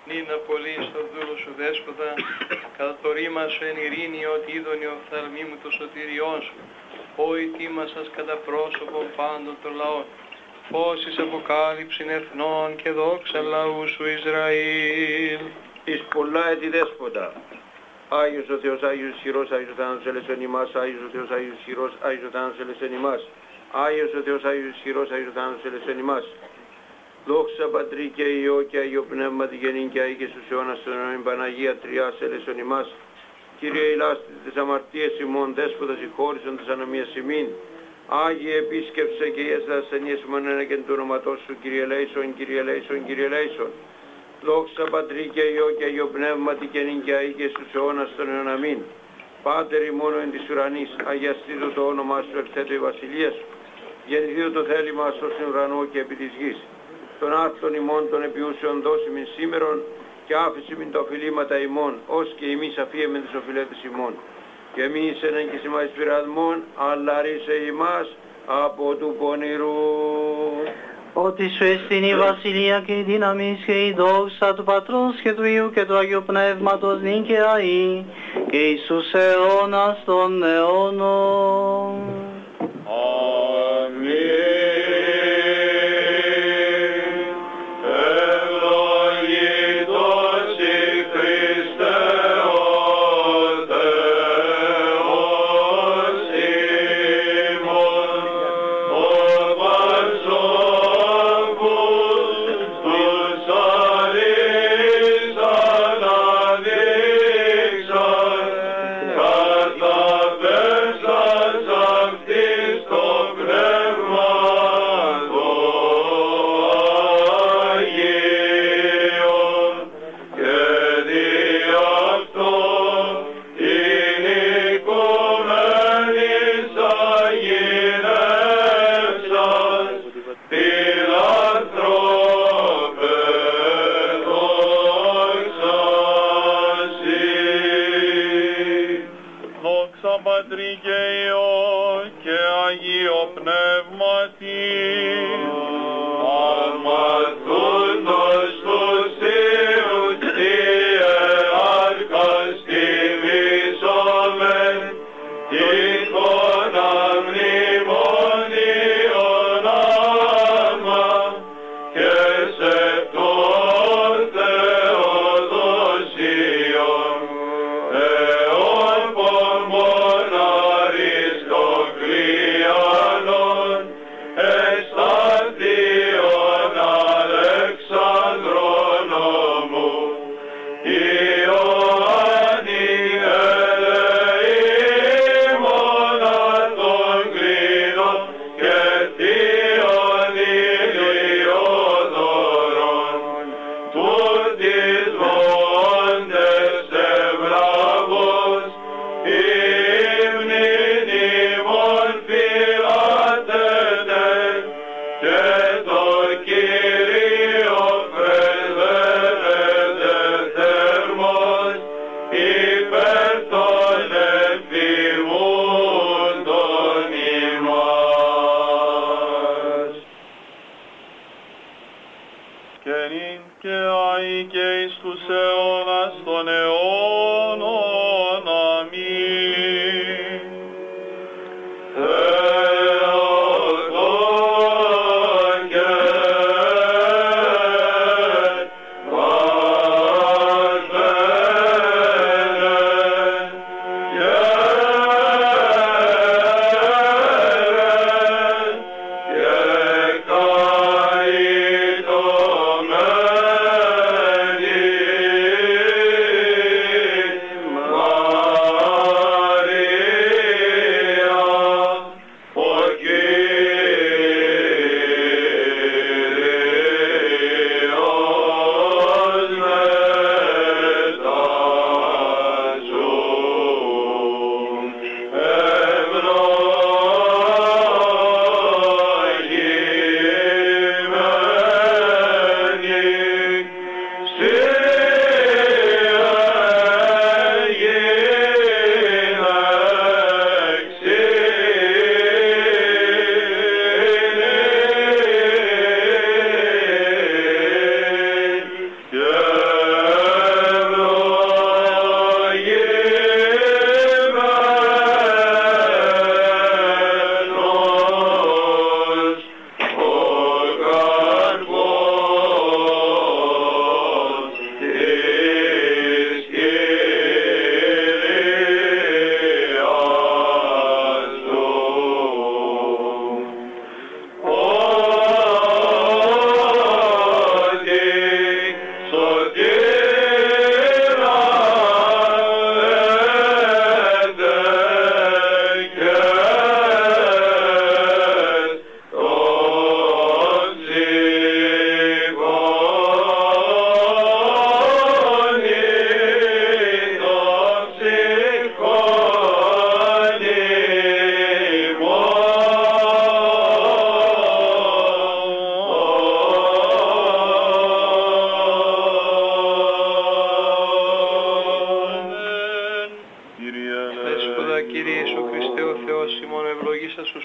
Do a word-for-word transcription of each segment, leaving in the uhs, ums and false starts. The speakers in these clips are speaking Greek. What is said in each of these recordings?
νυν απολύεις το δούλο σου δέσποτα, κατά το ρήμα σου εν ειρήνη, ότι είδον η οφθαλμή μου το σωτήριόν σου, ο ετοίμασας κατά πρόσωπον πάντων των λαών, φως εις αποκάλυψην εθνών και δόξα λαού σου Ισραήλ. Εις πολλά έτη δέσποτα, Άγιος ο Θεός, Άγιος ισχυρός, Άγιος ο θάνατος ελεσσόν ημάς, Άγιος ο Θεός, Άγιος ισχυρός, Άγιος ο θάνατος ελεσσόν ημάς, Άγιος ο Θεός, Άγιος ισχυρός, Άγιος ο θάνατος ελεσσόν ημάς. Δόξα Πατρί και Υιό και Αγίο Πνεύμα τη γεννήν και Αγί και στους αιώνας των αιώνων Παναγία Τριάς ελεσσόν ημάς. Κύριε ηλάστη τις αμαρτίες ημών, δέσποτα συγχώρησον τις ανομίες ημίν. Άγιε επίσκεψε και ιες ασθενείς ημών ένα και του όνοματός σου, Κύριε ελέησον, Κύριε ελέησον, Κύριε ελέησον. Δόξα Πατρί και Υιό και Αγίο Πνεύμα τη γεννήν και Αγί και στους αιώνας των αιώνων αμήν. Πάτερ ημών εν της ουρανής, αγιαστήτω το όνομά σου, ερθέτω η βασιλεία σου. Γεννηθήτω το θέλημά σου στον ουρανό και επί της γης. Των άρθρων ημών των επιούσεων δώσιμην σήμερον και άφησιμην τα οφειλήματα ημών, ως και εμείς αφίεμεν τις οφειλέτες ημών. Και εμείς εν εγκυσιμά εις πειρασμών, αλλά ρίσε ημάς από του πονηρού. Ότι σου εστίν η βασιλεία και η δύναμη και η δόξα του Πατρός και του Υιού και του Αγίου Πνεύματος νυν και αεί και εις τους αιώνας των αιώνων. Αμήν.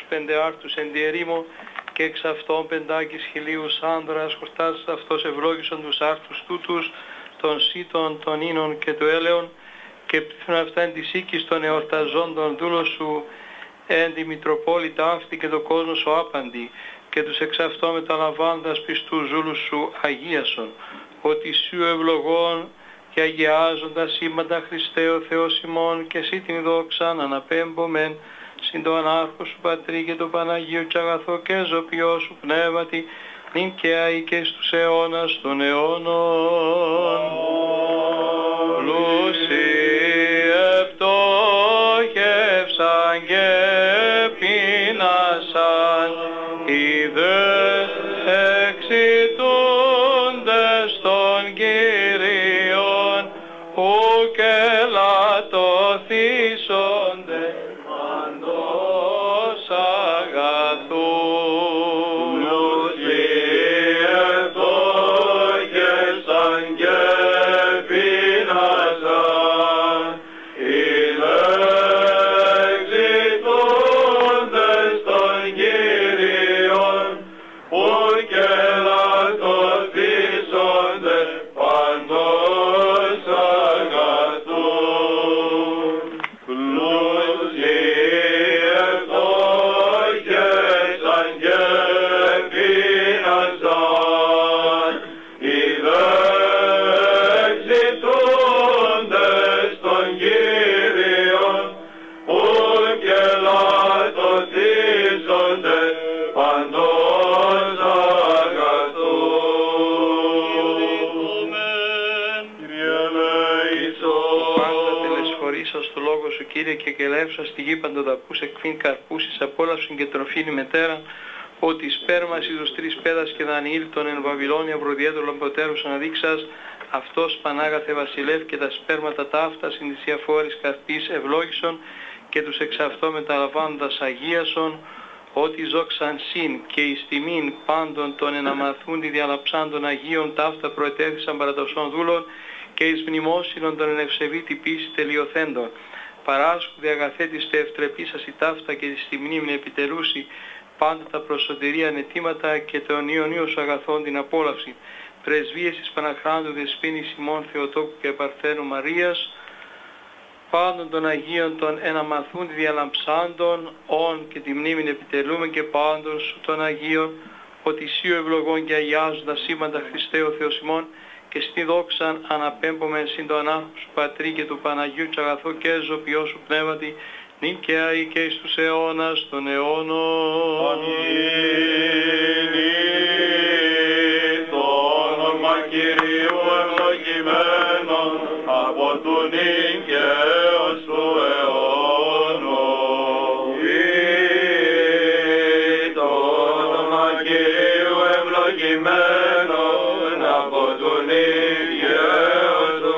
πεντεάρτους εν τη ερήμο, και εξ αυτών πεντάκις χιλίους άνδρας χορτάζεις αυτός ευλόγησον τους άρτους τούτους, των σύτων, των ίνων και του έλεον, και πλήθουν αυτά εν της οίκης των εορταζόντων δούλος σου, εν τη Μητροπόλητα αυτή και το κόσμο σου άπαντη, και τους εξ αυτό μεταλαμβάνοντας πιστούς ζούλους σου αγίασον, ότι σου ευλογών και αγιάζοντας σήμαντα Χριστέ ο Θεός ημών, και εσύ την δόξαν αναπέμπομεν, συν το ανάρχο σου Πατρί και το Παναγίο και αγαθό και ζωπιό σου πνεύματι, νυν και αεί και στους αιώνας των αιώνων. Πλούσιοι επτόχευσαν και πείνασαν, είδες εξητούντες των Κυρίων, ουκ ελαττωθήσονται παντός αγαθού. Κύριε, και κελεύσα στη γη παντοδαπούς εκφήν καρπούσεις απόλαυσον και τροφήν ημετέραν, ότι σπέρμας εις τρεις πέδας και δανείλτον εν Βαβυλώνια προδιέτρολον προτέρους αναδείξας, αυτός Πανάγαθε βασιλεύ και τα σπέρματα ταύτα συν της διαφόρης καρπής ευλόγησον, και τους εξ αυτό μεταλαμβάνοντας αγίασον, ότι ζώξαν συν και εις τιμήν πάντων των εναμαθούντι διαλαψάντων Αγίων ταύτα προετέθησαν παρατοσών δούλων, και εις μνημόσυνον των ενευσεβήτη πίση τελειοθέντων. Παράσχουδε αγαθέτης τε ευτρεπήσας η ταύτα και στη μνήμη επιτελούσι πάντα τα προσωτηρία ανετήματα και των Ιωνίων σου αγαθών την απόλαυση. Πρεσβείες της Παναχράντου Δεσποίνης ημών Θεοτόκου και Παρθένου Μαρίας, πάντων των Αγίων των εναμαθούν διαλαμψάντων, όν και τη μνήμη επιτελούμε και πάντων σου των Αγίων, ότι σύ ο ευλογών και αγιάζοντα σήμαντα Χριστέ ο Θεός ημών, και στη δόξαν αναπέμπομεν συν το ανάρχο σου Πατρί και του Παναγίου και αγαθό και ζωπιό σου πνεύματι, νυν και αεί και εις τους αιώνας των αιώνων. Αμήν. Το όνομα Κυρίου ευλογημένον από του νυν και έως του αιώνων. Το όνομα Κυρίου ευλογημένον από του νυν και έως του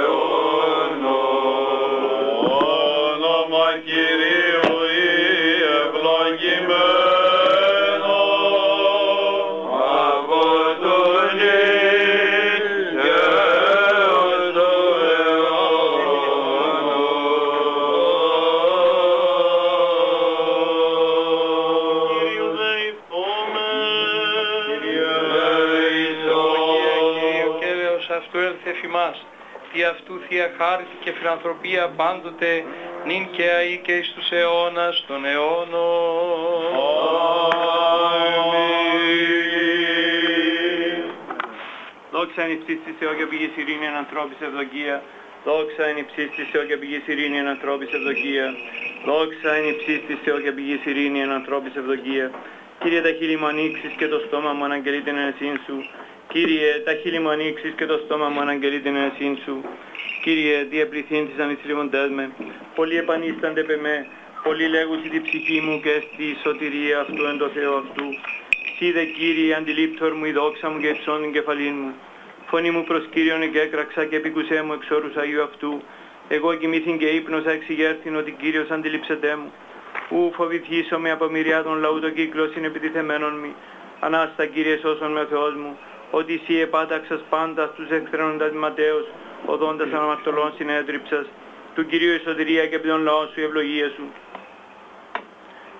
αιώνων. Όνομα Κυρίου ευλογημένον από του νυν και έως του αιώνων. Κύριου δεηθόμεν. Κύριε δεηθόμεν. Κύριε και έλεος αυτού έλθε εφημάς, τι αυτού θεία χάρη και φιλανθρωπία πάντοτε, νυν και αεί και εις τους αιώνας των αιώνων. Αμήν. Δόξα εν υψής της Θεό και πηγής ειρήνη εν ανθρώπης ευδοκία. Δόξα εν υψής της Θεό και πηγής ειρήνη εν ανθρώπης ευδοκία. Δόξα εν υψής της Θεό και πηγής ειρήνη εν ανθρώπης ευδοκία. Κύριε, τα χείλη μου ανοίξεις και το στόμα μου αναγγελεί την ενεσύν σου. Κύριε, τα χείλη μου ανοίξεις και το στόμα μου αναγγελεί την ενεσύν σου. Κύριε, διεπληθύνθησαν οι θλίβοντές με, πολλοί επανίστανται πε με, πολλοί λέγουσι τη ψυχή μου και στη σωτηρία αυτού εν το Θεό αυτού. Σύ δε Κύριε, αντιλήπτορ μου η δόξα μου και υψών την κεφαλήν μου. Φωνή μου προς Κύριον εγκέκραξα και επίκουσέ μου εξ όρους Αγίου αυτού. Εγώ κοιμήθην και ύπνοσα εξηγέρθην ότι Κύριος αντιλήψετέ μου. Ου φοβηθήσω με από μοιριά των λαού το κύκλο συνεπιτιθεμένων μη. Ανάστα Κύριε σώσον με ο Θεός μου, ότι Σύ επάταξας πάντα στους εχθρένοντας ματέως, οδόντας αναμαρτωλών συνέτριψας, του Κυρίου η σωτηρία και επί των λαών σου η ευλογία σου.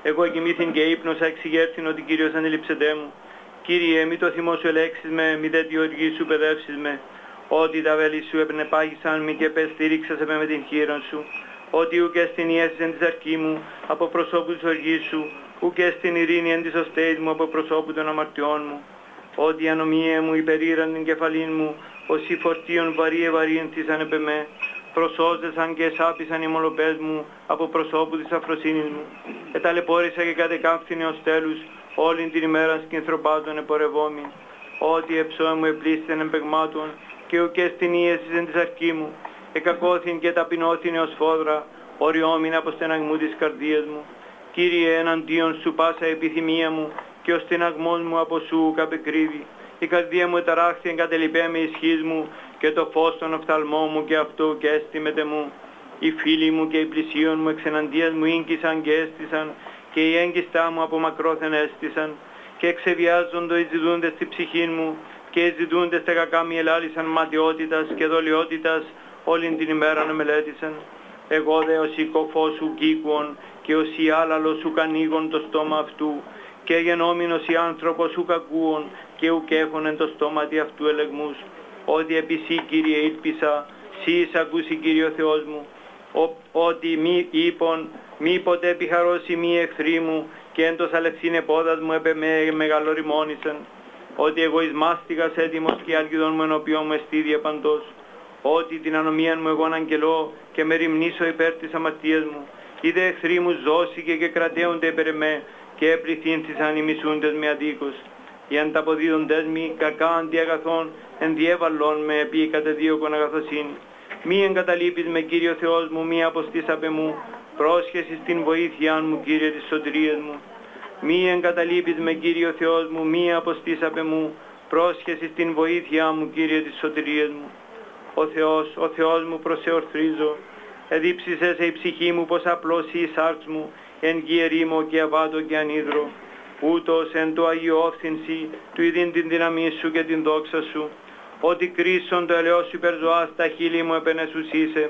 Εγώ κοιμήθην και ύπνοσα εξηγέρθην ότι Κύριος ανελείψετέ μου. Κύριε, μη το θυμό σου ελέξεις με, μη δε τη οργή σου παιδεύσεις με. Ότι τα βέλη σου επνεπάγησαν μη και πες στηρίξασαι με, με την χείρα σου. Ότι ουκ εστιν η αίσθηση εν της αρκή μου από προσώπου της οργής σου, ουκ εστιν ειρήνη εν της οστέης μου από προσώπου των αμαρτιών μου. Ότι η ανομία μου υπερήραν την κεφαλήν μου, όσοι φορτίων βαρύ ευαρύνθησαν επ' εμέ. Προσώζεσαν και εσάπησαν οι μολοπές μου από προσώπου της αφροσύνης μου. Εταλαιπώρησα και κατεκάμφθηνε ως τέλους, όλην την ημέρα σκηνθρωπάτων επορευόμη. Ότι εψώε μου επλήστην εμπεγμάτων και ουκ εστιν ίεσης εν της αρκή μου. Εκακώθην και ταπεινώθην ως φόδρα, οριόμην από στεναγμού της καρδίας μου. Κύριε, εναντίον σου πάσα επιθυμία μου και ο στεναγμός μου από σου καπεκρύβει. Η καρδία μου εταράχθη εγκατελειπέ με ισχύς μου και το φως των οφθαλμών μου και αυτού και έστιμετε μου. Οι φίλοι μου και οι πλησίον μου εξεναντίας μου ίγκυσαν και έστησαν και οι έγκυστά μου από μακρόθεν έστησαν και εξεβιάζοντο οι ζητούντες στη ψυχή μου και οι ζητούντες τα κακά μη ελάλησαν ματιότητας και δολιότητας όλην την ημέρα να μελέτησαν. Εγώ δε ως η κοφός σου κήκουον και ως η άλαλος σου κανίγον το στόμα αυτού και γενόμενος οι άνθρωπος σου κακούον και ουκ έχων εν το στόματι αυτού ελεγμούς. Ότι επί σύ, Κύριε, ήλπισα, σύ εισακούσι, Κύριε Θεός μου, ο, ότι μη είπον, μη ποτέ επιχαρώσει μη εχθροί μου και εν το σαλευθύνε πόδας μου επ' εμέ μεγαλοριμόνησαν. Ότι εγώ εις μάστιγας έτοιμος και άργιδον μου ενώπιον μου εστίδια παντός. Ότι την ανομίαν μου εγώ αναγγελώ και με ρημνήσω υπέρ της αμαρτίας μου. Είδε εχθροί μου ζώσηκε και κρατέονται υπέρ εμέ και επληθύνθησαν οι μισούντες με αδίκως. Οι ανταποδίδοντες μη κακά αντί αγαθών ενδιέβαλλον με επί κατεδίωκον αγαθοσύνη. Μη εγκαταλείπεις με, Κύριο Θεός μου, μη αποστείς απ' εμού, πρόσχεσης την βοήθειάν μου, Κύριε της σωτηρίας μου. Μη εγκαταλείπεις με, Κύριο Θεός μου, μη αποστείς απ' εμού, πρόσχεσης την βοήθειά μου, Κύριε της σωτηρίας μου. Ο Θεός, ο Θεός μου προσεορθρίζω, εδίψησε σε η ψυχή μου πως απλώσει η σάρξ μου, εν γη ερήμο και αβάτο και ανίδρο. Ούτως εν το αγιόφθυνση του ειδήν την δύναμή σου και την δόξα σου, ότι κρίσον το ελαιός σου υπερζωάς τα χείλη μου επενεσουσίσε.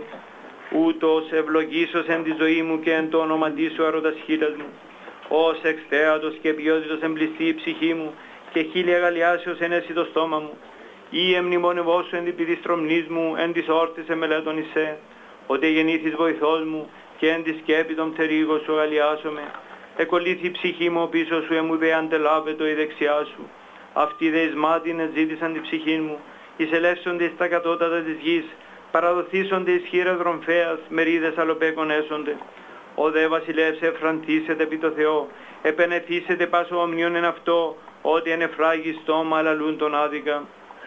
Ούτως ευλογήσος εν τη ζωή μου και εν το όνοματί σου αρωτασχήτας μου. Ως εξθέατος και ποιότητος εμπληστεί η ψυχή μου και χείλη αγαλιάσεως ενέσει το στόμα μου. Ή εμνημονευώσου εν την πηδιστρομνής μου, εν της όρθης εμελέτων εισέ, ότι γεννήθης βοηθός μου και εν τη σκέπη των πτερίγων σου αγαλιάσομαι. Εκολύθη η ψυχή μου πίσω σου, εμού δε αντελάβετο η δεξιά σου. Αυτοί δε εις μάτιν εζήτησαν την ψυχή μου, εισελεύσονται στα κατώτατα της γης, παραδοθήσονται εις χείρα δρομφέας, μερίδες αλοπέκων έσονται. Ο δε βασιλεύς εφραντήσετε επί το Θεό, επενεθήσετε πάσο ομνίον εν αυτό, ότι εν εφράγει στόμα αλαλούν τον άδικα.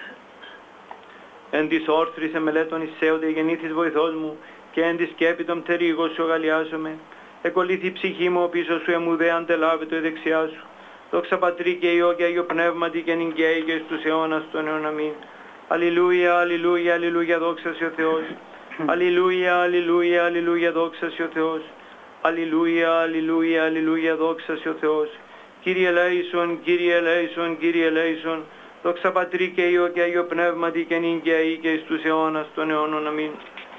Εν της όρθρης εμελέτων εισέονται γεννήθης βοηθός μου, και εν τη σκέπη των πτερίγων σου αγαλιάζομαι. Εκολύθη η ψυχή μου πίσω σου, εμού δε αντελάβετο η δεξιά σου. Δόξα Πατρί και Υιό και Αγίο Πνεύματι και νικαίοι και στους αιώνας των αιών αμήν. Αλληλούια, αλληλούια, αλληλούια, δόξα σε ο Θεός. Αλληλούια, αλληλούια, αλληλούια, δόξα σε ο Θεός. Αλληλούια, αλληλούια, αλληλούια, δόξα σε ο Θεός. Κύριε ελέησον, Κύριε ελέησον, Κύριε ελέησον. Δόξα Πατρί και Υιό και Αγίο Πνεύματι και νικαίοι και στους αιώνας των αιώνων αμήν.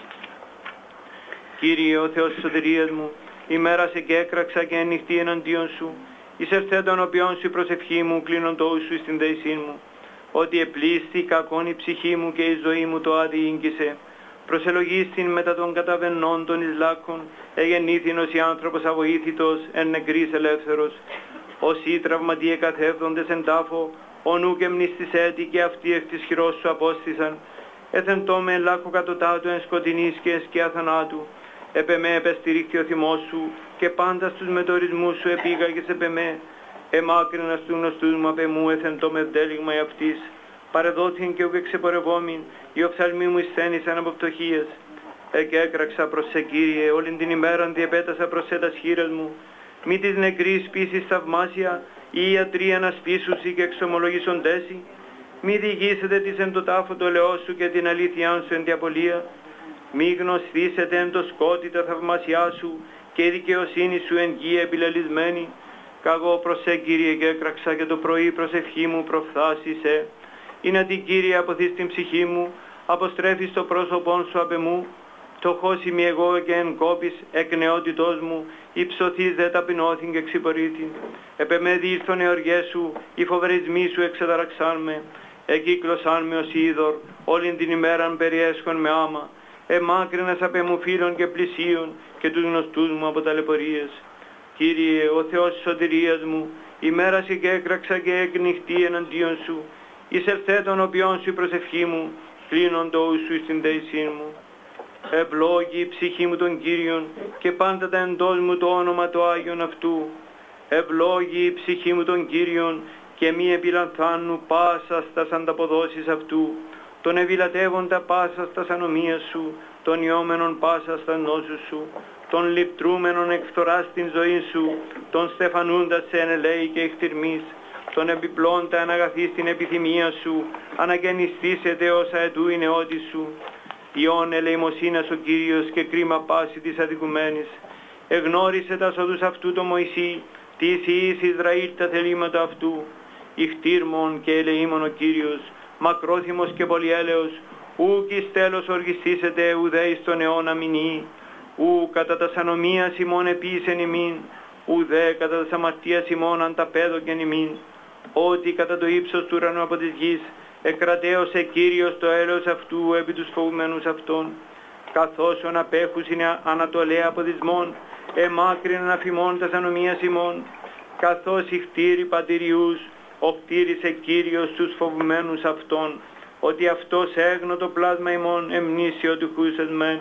Κύριε ο Θεός της σωτηρίας μου, ημέρασε και έκραξα και ανοιχτή εναντίον σου. Εισερθέ τον οποίον σου η προσευχή μου, κλείνον το ους σου στην δεησή μου. Ότι επλήστη κακόν η ψυχή μου και η ζωή μου το άδει ίγκυσε. Προσελογίστην μετά των καταβενών των εις λάκκων, εγεννήθην ως η άνθρωπος αβοήθητος, εν νεκρής ελεύθερος. Όσοι τραυματίε καθεύδοντες εν τάφο, ο νου και μνηστισέτη και αυτοί εκ της χειρός σου απόστησαν. Έθεντό με εν λάκκο κατωτάτου εν σκοτεινής και εν σκιά θανάτου. Επ' εμέ επεστηρίχθη ο θυμός σου και πάντα στους μετορισμούς σου επήγαγες επ' εμέ. Εμάκρυνας του γνωστούς μου απ' εμού έθεντό με βδέλιγμα αυτής. Παρεδόθην και ουκ εξεπορευόμην, οι οφθαλμοί μου εισθένησαν από πτωχίας. Εκ έκραξα προς σε Κύριε, όλην την ημέραν διεπέτασα προς σε τας χείρας μου. Μη της νεκρής πίσης θαυμάσια, ή ιατροί ανασπίσουσι και εξομολογήσοντέσι. Μη διηγήσετε της εν το τάφο το ελαιός σου και την αλήθειά σου εν τη απολία. Μη γνωστήσετε εν το σκότι τα θαυμάσιά σου και η δικαιοσύνη σου εν γη επιλελισμένη. Καγώ προς σε Κύριε και έκραξα και το πρωί προσευχή μου προφθάσισε. Είναι την Κύριε αποθείς την ψυχή μου, αποστρέφεις το πρόσωπον σου απ' εμού. φτωχός είμαι εγώ και εν κόπης εκ νεότητός μου, υψωθείς δε ταπεινώθην και εξυπορήθην. Επεμέδι ήρθον οι οργές σου, οι φοβερισμοί σου εξεταραξάν με. Εκύκλωσάν με ως είδωρ, όλην την ημέραν περιέσχον με άμα. Εμάκρυνας απ' εμού φίλων και πλησίων και τους γνωστούς μου από ταλαιπωρίες. Κύριε, ο Θεός της σωτηρίας μου, ημέρασε και έκραξα και εκνυχτή εναντίον σου. Εισελθέ τον οποίον σου η προσευχή μου, κλείνον το ου σου στην δεησή μου. Ευλόγη η ψυχή μου τον Κύριον και πάντα τα εντός μου το όνομα το Άγιον αυτού. Ευλόγη η ψυχή μου τον Κύριον και μη επιλανθάνου πάσα στας ανταποδόσεις αυτού. Τον ευηλατεύοντα πάσα στας ανομίας σου, τον ιόμενον πάσα στα νόσους σου, τον λυπτρούμενον εκφθοράς στην ζωή σου, τον στεφανούντας σε ενελέη και εκτιρμής, τον επιπλώντα αναγαθείς στην επιθυμία σου, αναγεννηστήσετε όσα ετού η νεότη σου. Ιών ελεημοσύνας ο Κύριος και κρίμα πάση της αδικουμένης. Εγνώρισε τα οδούς αυτού το Μωυσή, της Ιης Ισραήλ τα θελήματα αυτού. Ιχτήρμον και ελεήμον ο Κύριος, μακρόθυμος και πολυέλεος, ουκ εις τέλος οργιστήσετε ουδέ εις τον αιώνα μηνύει, ου κατά τας ανομίας ημών επίησεν ημίν, ουδέ κατά τας αμαρτίας ημών ανταπέδοκεν ημίν, ότι κατά το ύψος του ουρανού από της γης, εκρατέωσε Κύριος το έλεος αυτού επί τους φοβουμένους αυτών, καθώς ον απέχους είναι ανατολέα από δυσμών, εμάκρυναν αφημών τας ανομίας ημών, καθώς η χτύρη πατηριούς, οχτήρισε Κύριος τους φοβουμένους αυτών, ότι αυτός έγνω το πλάσμα ημών εμνήσιο του χούσες μεν.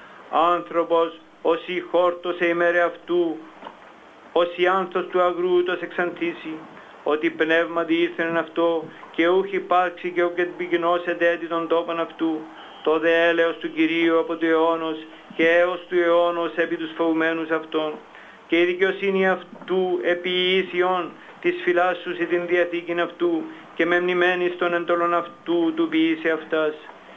Άνθρωπος, όσοι χόρτωσε ημέρε αυτού, όσοι άνθος του αγρού τος εξαντήσει, ότι πνεύματι ήρθεν αυτό και ούχ υπάρξει και ούκ επικοινώσεται έτη των τόπων αυτού, το δε έλεος του Κυρίου από του αιώνος και έως του αιώνος επί τους φοβουμένους αυτών, και η δικαιοσύνη αυτού επί Ιησιών της φυλάς σου σε την διαθήκην αυτού και με μνημένης των εντολών αυτού του ποιήσε αυτάς.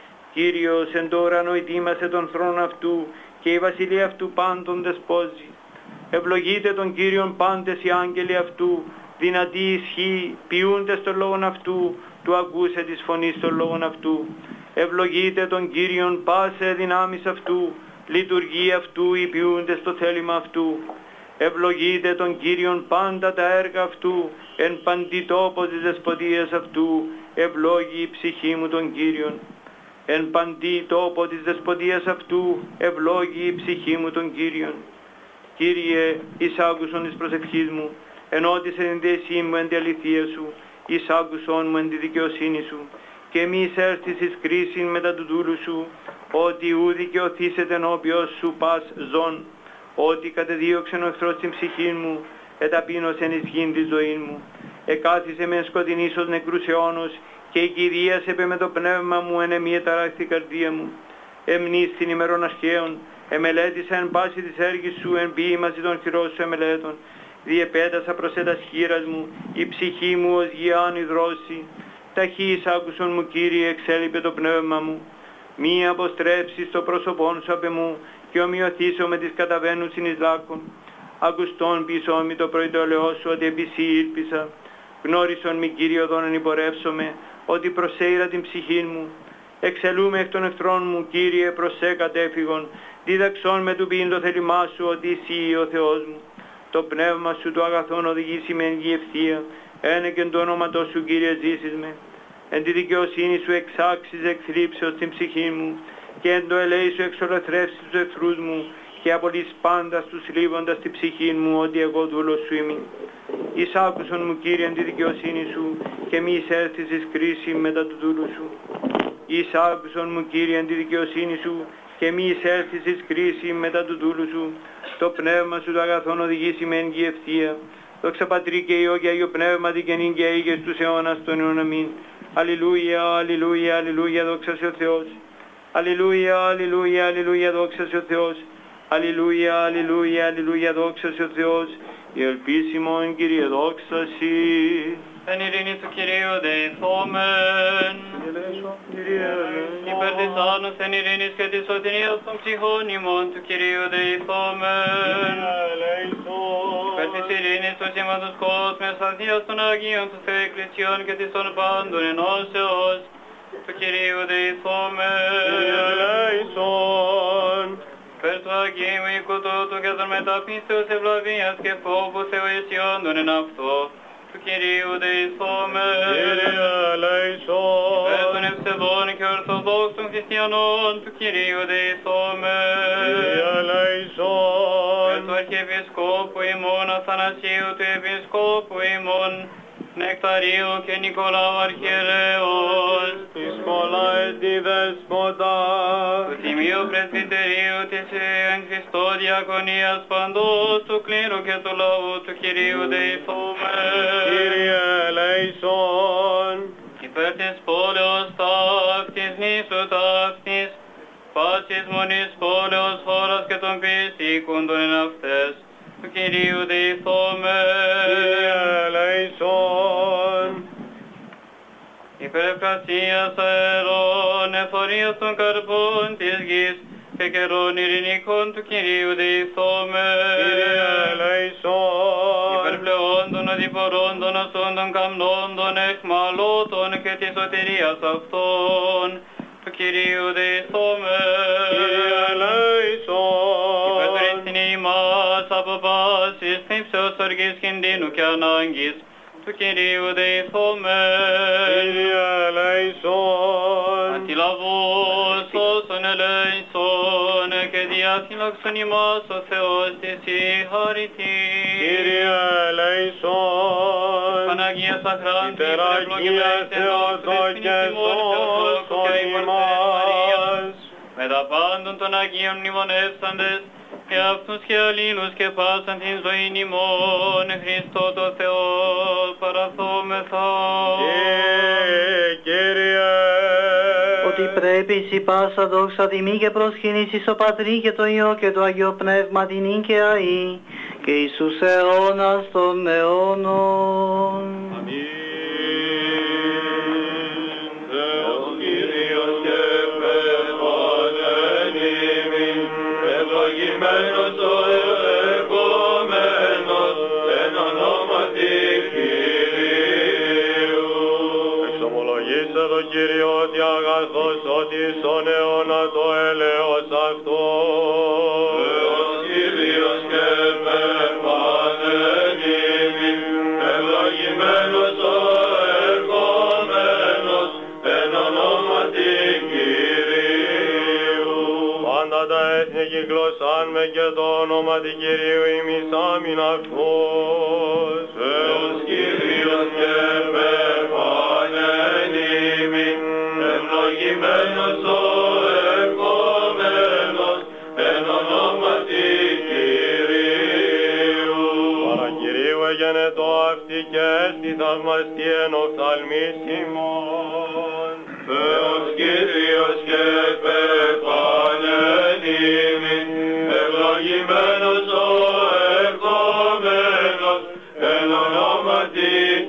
Κύριος εν το ουρανό ετοίμασε τον θρόνο αυτού και η βασιλεία αυτού πάντων δεσπόζει. Ευλογείτε τον Κύριον πάντες οι άγγελοι αυτού, δυνατή ισχύ, ποιούντες τον λόγον αυτού, του ακούσε της φωνής των λόγων αυτού. Ευλογείτε τον Κύριον πάσε δυνάμεις αυτού, λειτουργεί αυτού οι ποιούντες το θέλημα αυτού. Ευλογείτε τον Κύριον πάντα τα έργα αυτού, εν παντή τόπο της δεσποτείας αυτού, ευλόγη η ψυχή μου τον Κύριον. Εν παντή τόπο της δεσποτείας αυτού, ευλόγη η ψυχή μου τον Κύριον. Κύριε, εις άκουσον της προσευχής μου, ενώτισε την δεησή μου εν τη αληθεία σου, εις άκουσον μου εν τη δικαιοσύνη σου, και μη εισέρθεις εις κρίσιν μετά του δούλου σου, ότι ου δικαιωθήσετε ενώπιος σου πας ζών, ότι κατεδίωξεν ο εχθρός την ψυχή μου, εταπείνωσεν εις γην της ζωήν μου. Εκάθισε με σκοτεινής ως νεκρούς αιώνος, και η Κυρίας επέ με το πνεύμα μου εν εμή εταράχθη καρδία μου. Εμνείς την ημερών αρχαίων, εμελέτησα εν πάση της έργης σου, εν ποιή μαζί των χειρών σου εμελέτων. Διεπέτασα προς έτας χείρας μου, η ψυχή μου ως γιάν υδρώσει. Ταχύς άκουσον μου Κύριε, εξέλιπε το πνεύμα μου. Μη αποστρέψεις το πρόσωπόν σου απ' εμού, και ομοιωθήσω με τις καταβαίνουσιν εις λάκκον. Ακουστόν πίσω μη το προητολαιό σου, ότι επί σύ ήλπισα. Γνώρισον μη Κύριε οδόν εν υπορεύσομαι, ότι προσέειρα την ψυχήν μου. Εξελούμε εκ των εχθρών μου, Κύριε, προς σε κατέφυγον. Δίδαξον με του ποιήν το θέλημά σου, ότι εσύ ο Θεός μου. Το πνεύμα σου το αγαθόν οδηγήσει με εν γη ευθεία, ένεκεν το όνοματό σου, Κύριε, ζήσεις με. Εν τη δικαιοσύνη σου εξάξεις εκ θλίψεως την ψυχή μου, και εν το ελέη σου εξολοθρεύσεις τους εχθρούς μου, και απολύς πάντα τους λίβοντας την ψυχή μου, ότι εγώ δούλος σου είμαι. Εις άκουσον μου, Κύριε, εν τη δικαιοσύνη σου, και μη εισέρθεις εις κρίση μετά του δούλου σου. Εις άκουσον μου, Κύριε, εν τη δικαιοσύνη σου, και μη εισέρθεις εις κρίση μετά του δούλου σου. Το πνεύμα σου το αγαθόν οδηγήσει με εν γη ευθεία. Δόξα Πατρί και Υιό και Αγίο Πνεύματι και νυν και αίγες τους αιώνας των αιώνων αμήν. Αλληλούια, αλληλούια, αλληλούια, δόξα σε ο Θεός. Αλληλούια, αλληλούια, αλληλούια, δόξα σε ο Θεός. Αλληλούια, αλληλούια, αλληλούια, δόξα σε ο Θεός. Η ελπίσιμον, Κύριε, δόξα σοι. Εν ειρήνη του Κυρίου δεηθόμεν. Υπέρ της άνους εν ειρήνης και της σωτηρίας των ψυχών ημών του Κυρίου δεηθόμεν. Υπέρ της ειρήνης του σήματος κόσμου, αισθανθίας των Αγίων του Θεού Εκκλησιών και της των πάντων ενώσεως του Κυρίου δεηθόμεν. Αγίου οίκου τούτου και των μεταπίστεως ευλαβίας και φόβου Θεοαισιόντων εν αυτό, του Κυρίου δεηθώμε. Κύριε ελέησον. Υπέρ των ευσεβών και ορθοδόξων χριστιανών, του Κυρίου δεηθώμε. Κύριε ελέησον. Υπέρ του Αρχιεπισκόπου ημών Αθανασίου, του Επισκόπου ημών Νεκταρίου και Νικολάου Αρχιερέως, Της κολαετή δεσπότα. του Τιμίου Πρεσβυτερίου της εν Χριστώ Διακονίας παντός του κλήρου και του λαού του Κυρίου δεηθούμε. Κύριε ελέησον. Υπέρ της πόλεως ταύτης, νήσου ταύτης, πάσης μονής πόλεως χώρας και των πιστήκοντων εν αυτές, του Κυρίου δεηθούμε. Κύριε ελέησον. Υπέρ ευπρασίας αερών, εφορίας των καρπών της γης και καιρών ειρηνικών του Κυρίου δεηθώμε. Κύριε ελέησον. Υπέρ πλεόντων, οδηπορώντων, ασόντων, καμνόντων, εχμαλώτων και της σωτηρίας αυτών, του Κυρίου δεηθώμε. Κύριε ελέησον. Υπέρ τουρίστην ημάς από πάσης θύψεως οργής κινδύνου και ανάγκης, του Κυρίου δεηθώμε. Κύριε ελέησον. Αντιλαβώς όσων ελέησον και διαθυλάξον ημάς ο Θεός της συγχαρητή. Κύριε ελέησον. Παναγία Σαχράντη, Υπεραγία Θεοτόκες σώσον ημάς. με τα πάντων των Αγίων μνημονεύσαντες, και αυτούς και αλλήλους και πάσαν την ζωήν ημών, Χριστό το Θεό παραθόμεθα. Και Κύριε. Ότι πρέπει η πάσα δόξα τιμή και προσκύνηση στο Πατρί και το Υιό και το Αγίο Πνεύμα την νυν και αεί και εις τους αιώνας των αιώνων. Αμήν. Θεός Κύριος και πεφανεν ημίν, ευλογημένος ο ερχόμενος εν ονόματι Κυρίου. Εξομολογήστε το Κύριο ότι αγαθός ότι στον αιώνα το έλεος αυτό. Θεός Κύριος και πεφανεν ημίν, ευλογημένος ο ερχόμενος εν ονόματι Κυρίου. Πάντα τα έθνη κυκλώσαν με και το όνομα του Κυρίου ημισάμιν αυτός. Θεός Κύριος και πεφανεν ημίν, ευλογημένος ο ερχόμενος εν ονόματι Κυρίου. Παρακυρίου εγενετό αυτή και έστι θαυμαστή εν οφθαλμής ημών. Θεός Κύριος και πεφανεν ημίν, ευλογημένος ο ερχόμενος εν ονόματι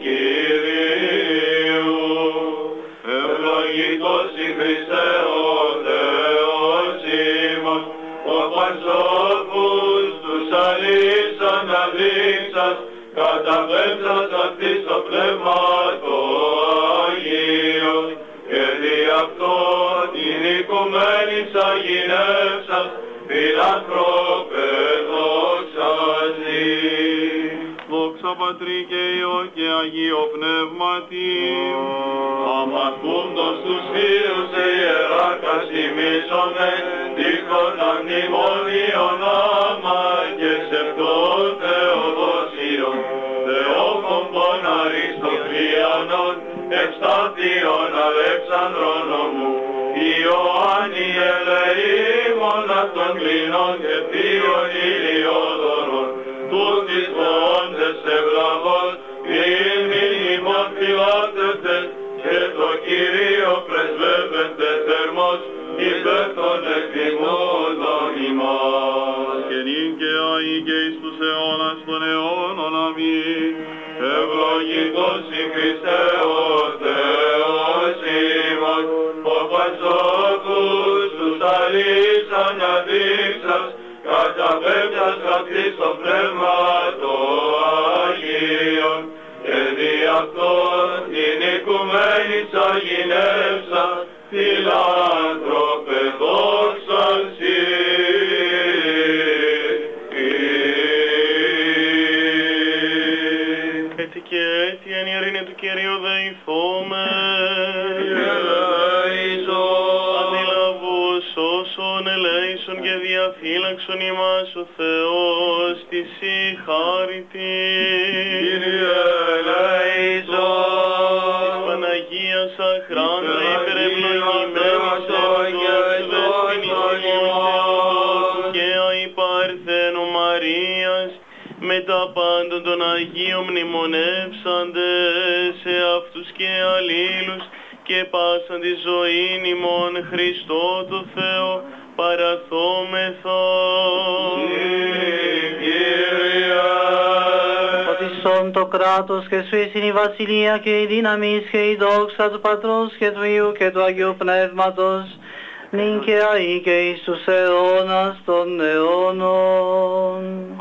Κυρίου. Ευλογητός η Χριστέ ο Θεός ημών, ο πασόπους τους αλείς αναδείξας, καταπέμψας αυτής το πνεύμα το Αγίο, και δι' αυτό την οικουμένης αγινεύσας, φιλανθρώπε δόξασι. Δόξα Πατρί και Υιό και Αγίο Πνεύματι, αμαθούντος τους Θείους σε ιεράρχας τιμήσομε, τύχον αμνημόνιον άμα και σεπτών Θεοδοσίων, Θεόκομπων Αριστοφρίανων, Ευστάθιον Αλεξανδρών ομού, Ιωάννη ελεήμων αυτών κλινών και θείων ηλιόδωρων, τούτης βοώντες ευλαβώς, ημίν ημών φυλάτευτες, και το Κυρίο πρεσβεύεται θερμός, υπέρ των εκτιμούντων ημάς. Και νυν και αεί και εις τους αιώνας των αιώνων, αμήν. Ευλογητός η Χριστέ ο Θεός ημών, ο πασόκους τους αλείς αναδείξας, καταπέμψας αυτής το πνεύμα το Αγίον, και δι' αυτόν την οικουμένης αγινεύσα, φιλάνθρωπε δόξαν σοι. Κύριον ελέησον και διαφύλαξον ημάς ο Θεός της η χάρητη. Κύριε ελέησον. Της Παναγίας αχράντα υπερευλογημένης και αϊπαρθένου Μαρίας με τα πάντων των Αγίων μνημονεύσαντες σε αυτούς και αλλήλους και πάσαν τη ζωήν ημών Χριστό το Θεό παραθόμεθα. Σον το κράτος και σου είναι η βασιλεία και η δύναμη και η δόξα του Πατρός και του Υιού και του Αγίου Πνεύματος, νυν και αεί και εις τους αιώνας των αιώνων.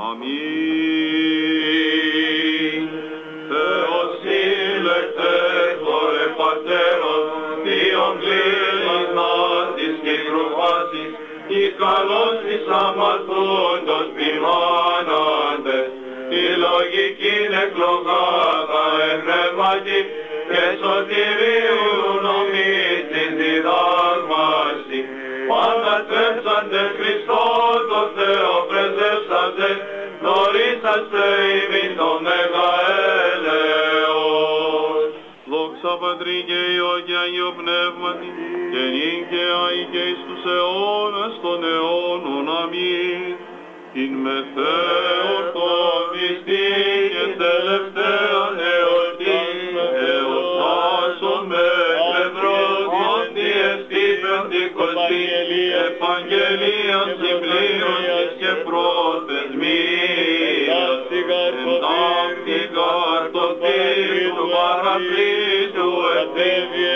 Αμήν. Θεός σύλλεκτε χωρε Πατέρων, Διον κλίνας της και κρουβάσης, η καλός της αμαρτούντος ποιμάναντες, η λογική εκλογάδα ευνεύματι και σωτηρίου νομίζεις διδάγμαση. Πάντα τρέψαντες Χριστό το Θεό πρεσβεύσαντες, γνωρίσαστε ημίν το Μέγα έλεος. Δόξα Πατρί και Υιό και Αγίο Πνεύματι, και νυν και αεί και εις τους αιώνας των αιώνων. Αμήν. Την μεθεορτόμιστη και τελευταία εορτή εορτάσομαι ευρώτητη εστί πεντηκοστή επαγγελίας συμπλήρωσης και προθεσμίας εντάχθη καρτοτήρι του παρακλήτου επέβη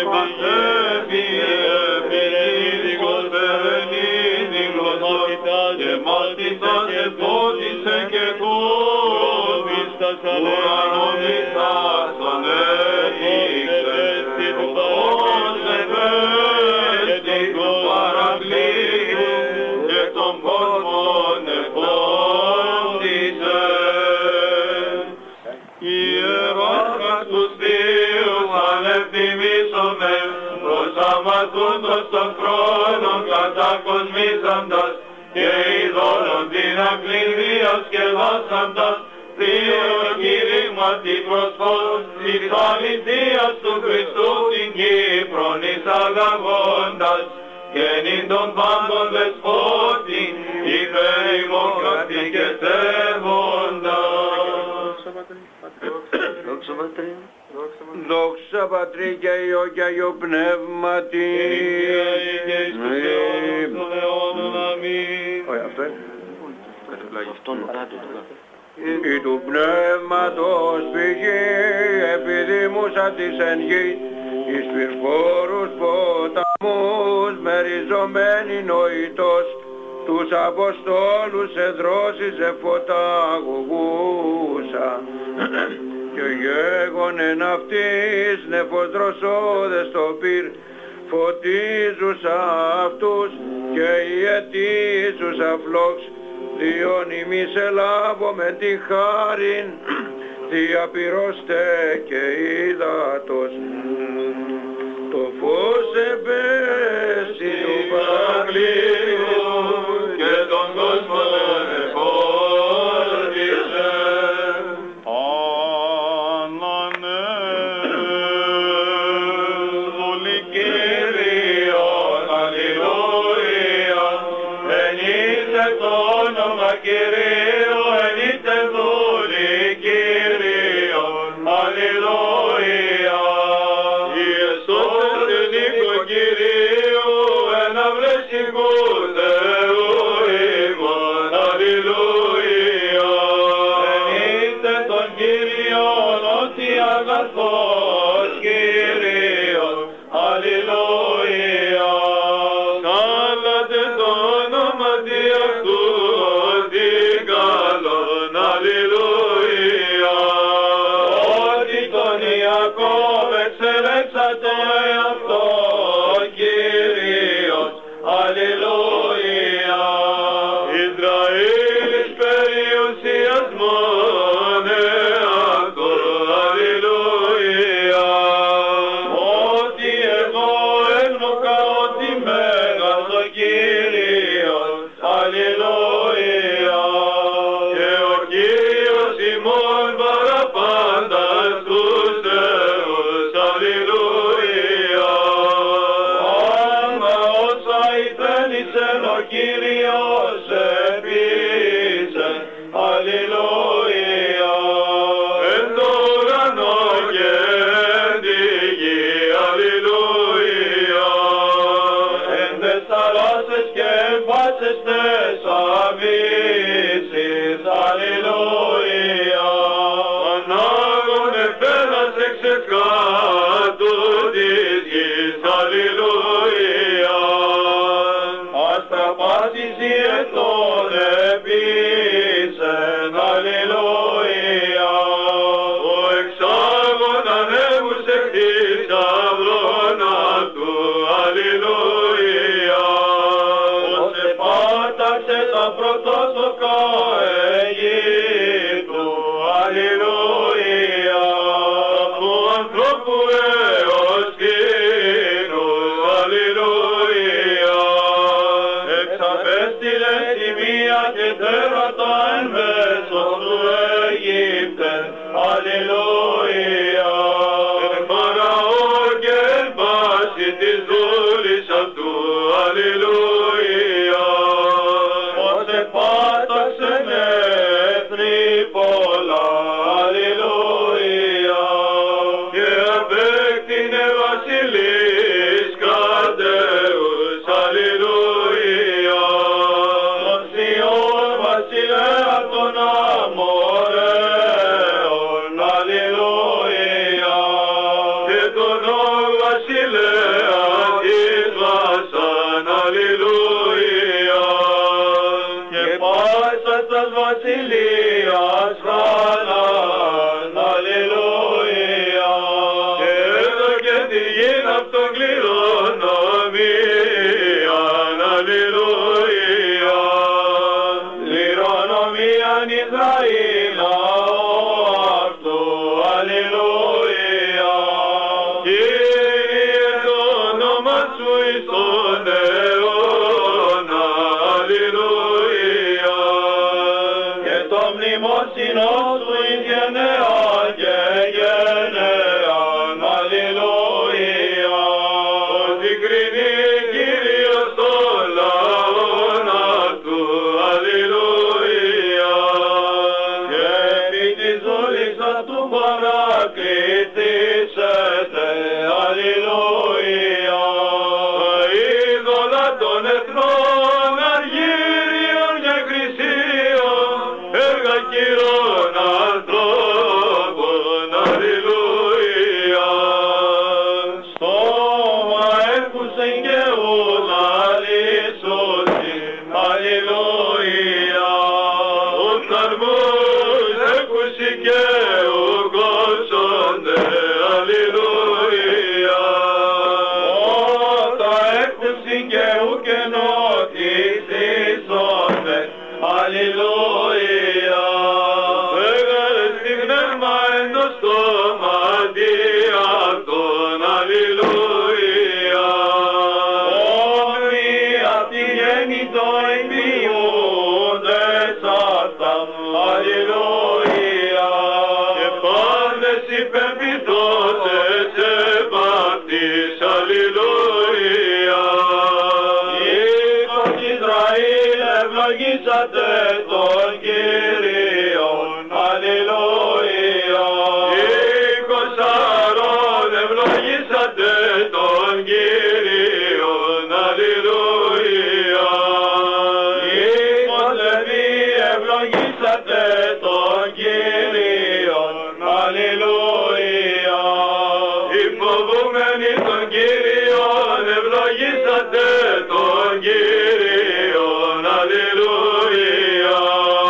επενίδικος περενίδικος και μαθητάς εφώτισε και κόβιστας ουρανομιστάς ανέδειξε ως ευαίσθη του παρακλήτου και των κόσμων εφώτισε. Ιεράρχας τους Δίους ανευθυμίσομαι προσαματούντος των χρόνων κατακοσμήσαντας και ειδώνων την ακλειδίας και δάσαντας δύο κηρύγματι προσφός της αληθείας του Χριστού την Κύπρον εισαγαγώντας και νυν των πάντων δεσπότη υπέρημον καθηκετεύοντας. Δόξα Πατρί και Υιό και Αγίο Πνεύματι. Όχι, αυτό είναι. Ή του πνεύματος πηγή επιδήμουσα της εν γη, εις πυρφόρους ποταμούς μεριζομένη νοητός, τους Αποστόλους εδρώσεις εφωταγωγούσα. Και γέγονεν αυτής νεφος δροσόδες το πυρ, φωτίζουσα αυτούς και ιετίζουσα φλόξ, διόν ημείς ελάβω με τη χάριν, διαπυρώστε και ύδατος. Το φως επέστη του Παρακλήτου και τον κόσμο εφόρτισε. Ανανέβολη Κύριον, αλληλούια, ενίτε το όνομα Κυρίου, ενίτε δούλη Κύριον, αλληλούια. Ιεσός την οίκο Κυρίου, εναυλέσικου Θεού ημών, αλληλούια. Ενίτε τον Κύριον, ότι αγαθός Κύριος, αλληλούια. Κάλατε το όνομα αυτού, ότι καλόν, αλληλούια. Ότι τον Ιακώβ εξελέξατε εαυτό Κύριος, αλληλούια. Ισραήλ περιουσιασμόν εαυτό, αλληλούια. Ότι εγώ έγνωκα ότι μέγας ο Κύριος, Ήλυσεν ο Κύριος επίσεν, αλληλούια. Εν το ουρανό και εν τη γη, αλληλούια. Εν τες θαλάσσες και εν πάσες τες αβύσσεις, αλληλούια. Ανάγων εφέρας εξ εκάτου της γης, αλληλούια. Αστραπάτηση ετών επίσεν, αλληλούια. Ο εξάγων ανέβους εκ της αυρών αυτού, αλληλούια. Ως επάταξε τα πρωτόσωκα Αιγύπτου, αλληλούια. Από ανθρώπου έως κοινούς, αλληλούια. Εξαπέστειλε σημεία και τέρατα εν μέσω του Αιγύπτεν, αλληλούια. Εν Φαραώ και εν πάση της δούλης αυτού, αλληλούια. Ως επάταξε με έθνη πολλά, αλληλούια. Και απέκτηνε βασιλείς κρατέους, αλληλούια. Τον Σιών βασιλέα των Αμοραίων, αλληλούια. Και τον Ογ βασιλέα της Βάσαν, αλληλούια. Και πάσας τας βασιλείας Χανάν, αλληλούια. Και έδωκε τη γην απ' των κληρονομίαν, αλληλούια. Κληρονομίαν Ισραήλ λαό αυτού, αλληλούια. Κύριε το όνομα σου εις τον αιώνα, αλληλούια. Και το μνημόσυνο σου εις γενεάν και γενεάν, αλληλούια. Ότι κρίνει Κύριος των λαών αυτού, αλληλούια. Και επί της δούλης αυτού παρακριτήσετε, αλληλούια. Τα είδωλα των εθνών αργύριων και χρυσίων, έργα κυρών ανθρώπων, αλληλούια. Στόμα έκουσεν και ούν αλυσούσιν, αλληλούια. Ουν καρμούς έκουσι και ουν κόψονται, αλληλούια. Ότα έκουσι και ουν καινοτήσονται, αλληλούια. Έγαρες τη γνεύμα εν το στόματι αυτόν, αλληλούια. Όμοι απ' τη γέννητο εκποιούντες αυτά, αλληλούια. Και πάντες υπερπιτώσες επ' αυτής, αλληλούια. Ήχος Ισραήλ ευλογήσατε τον Κύριον, αλληλούια. Ήχος Αρών ευλογήσατε τον Κύριον, αλληλούια. Ήχος Λεβί ευλογήσατε τον Κύριον, αλληλούια. Οι φοβούμενοι τον Κύριον ευλογήσατε τον Κύριον, αλληλούια.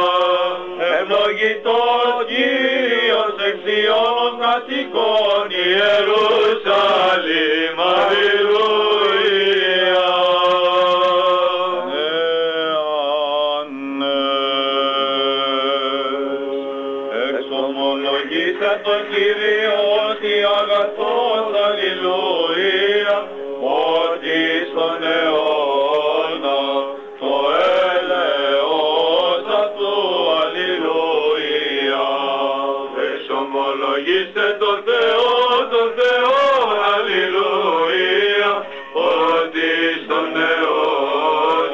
Ευλογητός Κύριος εξ Σιών κατοικών Ιερουσαλήμ, αλληλούια. Εξομολογήστε τον Κύριο ότι αγαθός, αλληλούια, ότι στον αιώνα το έλεος αυτού, αλληλούια. Εξομολογήστε τον Θεό, τον Θεό, αλληλούια, ότι στον αιώνα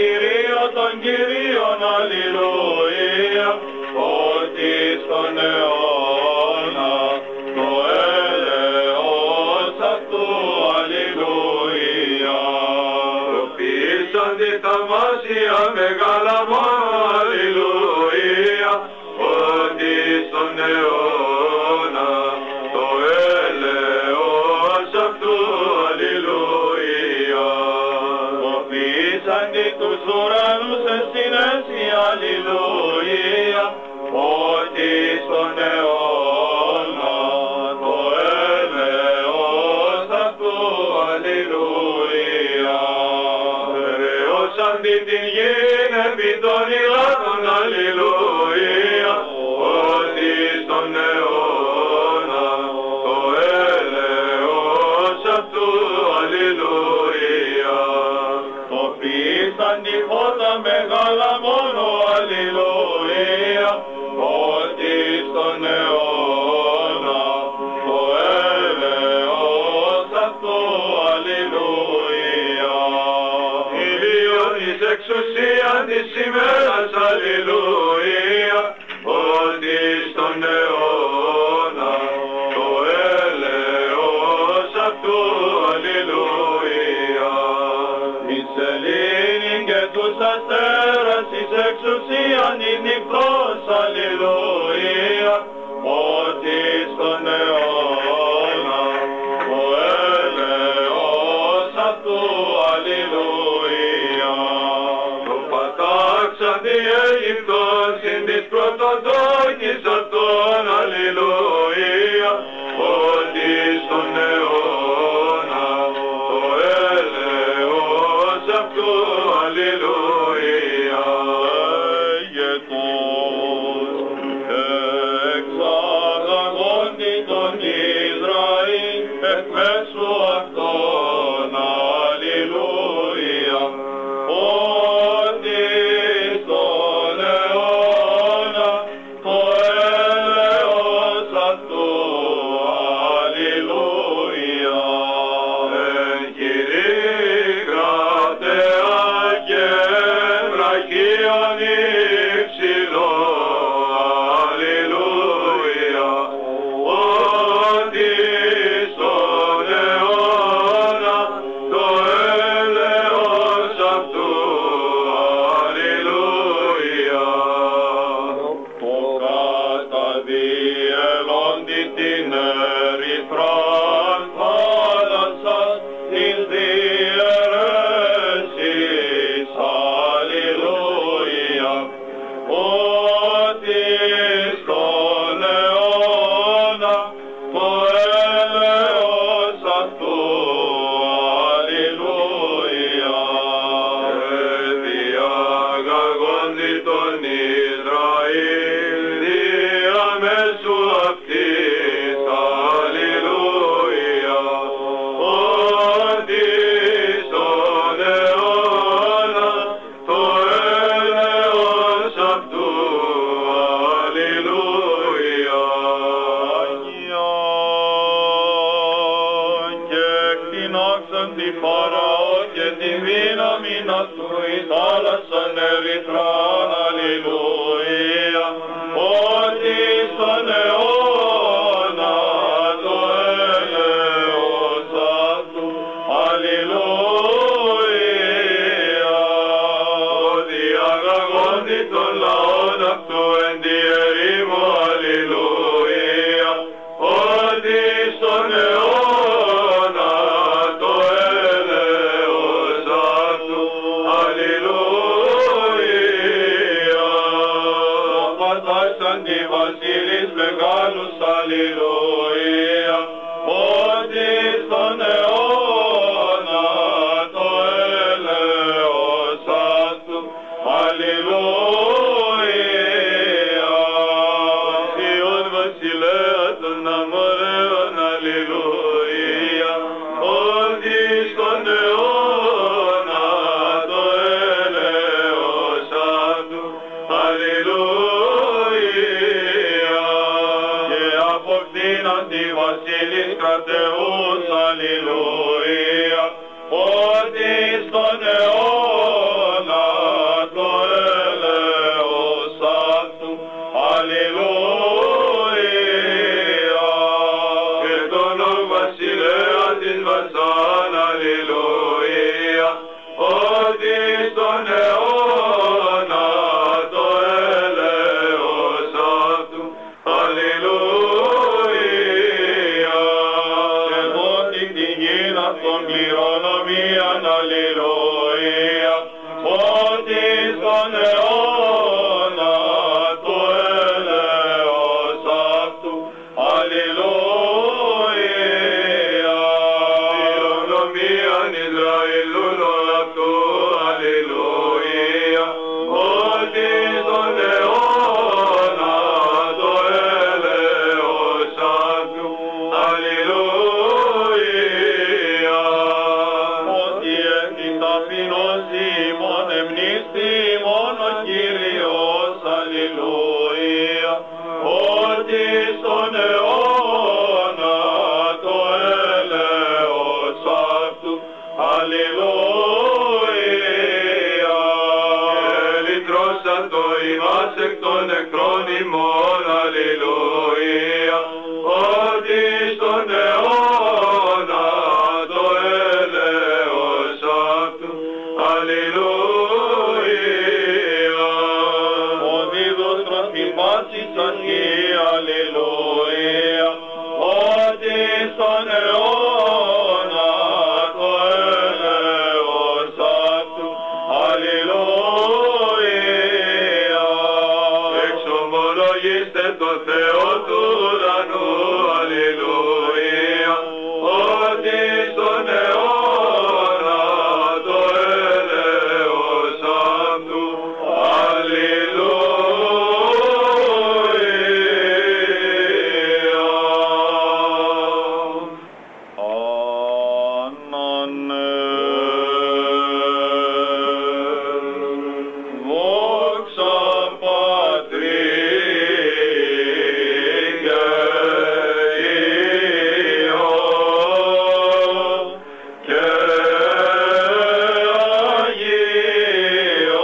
Κυρίο των Κυρίων, αλληλούια, ότι στον αιώνα το έλεος αυτού, αλληλούια. Προπήσαν τη θαυμάσια μεγάλα μόνο, αλληλούια, ότι στον αιώνα το έλεος αυτού, αλληλούια. Προπήσαν τη τους ουρανούς εστινέσει, αλληλούια, ότι στον αιώνα το έλεος αυτού, αλληλούια. Ρεώσαν την γην επί των υλάτων, αλληλούια, ότι στον αιώνα το έλεος αυτού, αλληλούια. Το πείσαν τη φώτα μεγάλα μόνο, αλληλούια, ότι στον αιώνα το έλεος αυτού, αλληλούια. Ήλιον εις εξουσία της ημέρας, αλληλούια, ότι στον αιώνα το έλεος αυτού, αλληλούια. Εις σελήνην και τους αστέρας εις εξουσίαν εις νυχτός, αλληλούια, ότι στον αιώνα το έλεος αυτού, αλληλούια. Το πατάξαν τη Αίγυπτον συν της πρωτοτόκης αυτών, αλληλούια, ότι στον αιώνα το έλεος αυτού, αλληλούια. Αίγετος εξαγαγόντι τον Ισραήλ εκ μέσου αυτών, αλληλούια, ότι στον αιώνα το έλεος αυτού, αλληλούια. Εν Κυρίη κρατεά και βραχίαν υψηλό, αλληλούια, ότι στον αιώνα το έλεος αυτού, αλληλούια. Το καταδιελώντι την ερυθράν θάλασσας εις διαιρέσεις, αλληλούια, ότι στον αιώνα το έλεος αυτού, αλληλούια. Διαγαγόντι τον Ισραήλ διαμέσου αυτής, αλληλούια, ότι στον αιώνα το έλεος αυτού, αλληλούια. Αγιάν και εκτινάξαν τη Φαραώ και τη δύναμη αυτού εις θάλασσαν ερυθράν, αλληλούια, ότι στον αιώνα το έλεος αυτού, αλληλούια. Διαγαγόντι των λαών αυτού εν τη ερήμου, αλληλούια, ότι στον αιώνα το έλεος αυτού, αλληλούια. Πατάσαν τη βασίλης μεγάλους, αλληλούια, ότι στον αιώνα το έλεος αυτού, αλληλούια. Υιόν βασιλέα των αμοραίων, αλληλούια, ότι στον αιώνα το έλεος αυτού, αλληλούια. Και αποκτήναν τη βασίλης κρατεούς, αλληλούια, ότι στον αιώνα σαν αλληλούια, ότι στον αιώνα το έλεος αυτού, αλληλούια. Εγώ την γην αυτών κληρονομίαν, αλληλούια, ότι στον αιώνα το έλεος αυτού, αλληλούια. Κληρονομίαν Ισραηλούν αυτού, αλληλούια, ότι στον αιώνα το έλεος αυτού, αλληλούια. Ότι εκ ταπεινός ημών εμνήστημον ο Κύριος, αλληλούια, ότι στον αιώνα το έλεος αυτού, αλληλούια. Ελυτρώσαν το ημάς εκ των νεκρών ημών, αλληλούια, ότι στον αιώνα το έλεος αυτού, αλληλούια. Ο δίδος προς την πάση σας γη, αλληλούια, ότι στον αιώνα το έλεος αυτού, αλληλούια. Εξομολογήστε το Θεό του ουρανού, αλληλούια, ότι στον αιώνα το έλεος αυτού, αλληλούια. Δόξα Πατρί και Υιό και Αγίο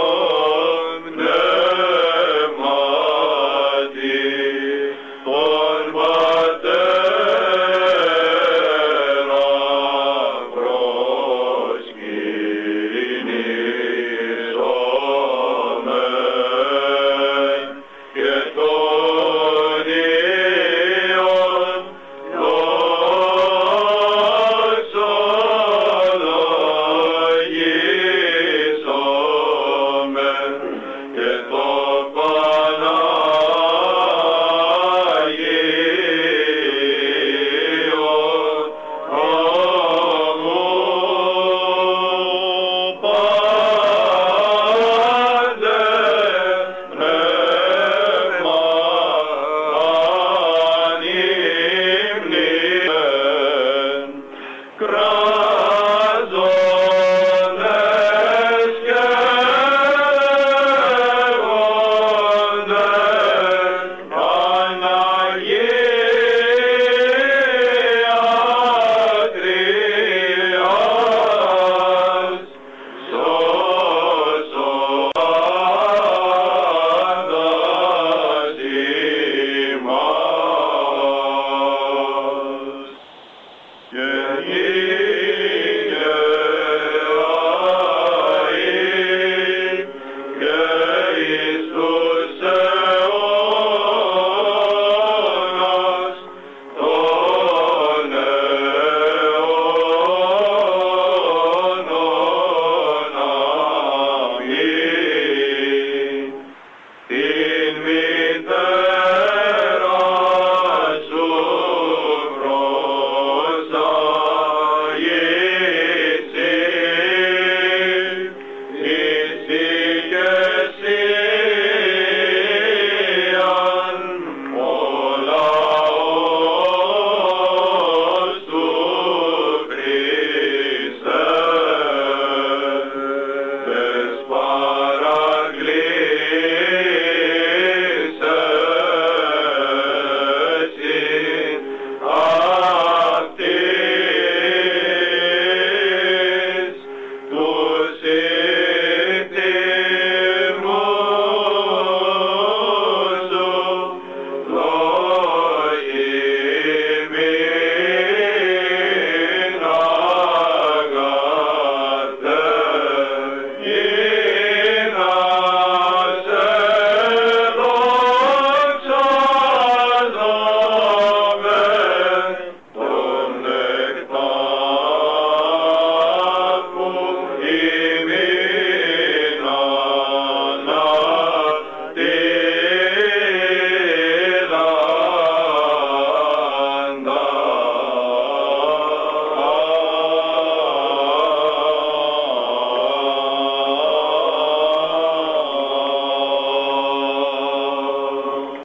Πνεύματι, τον